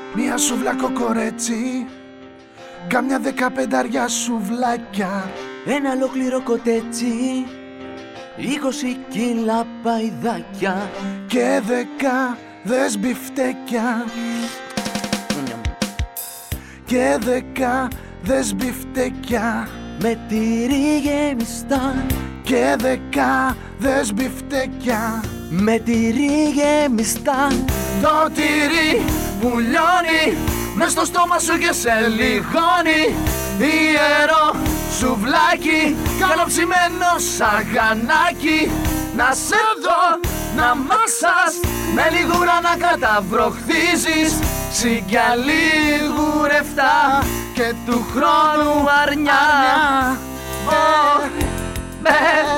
Μια σούβλα κοκορέτσι, κάμια 15 σουβλάκια, ένα ολόκληρο κοτέτσι, 20 κιλά παϊδάκια και 10 μπιφτέκια, και 10 μπιφτέκια, με τυρί γεμιστά, και 10 μπιφτέκια, με τυρί γεμιστά. το τυρί που λιώνει μες στο στόμα σου και σε λιγώνει, ιερό σουβλάκι, καλοψημένο σαγανάκι. Να σε δω να μάσας, με λιγούρα να καταβροχθίζεις, σιγιά λιγουρευτά και του χρόνου αρνιά.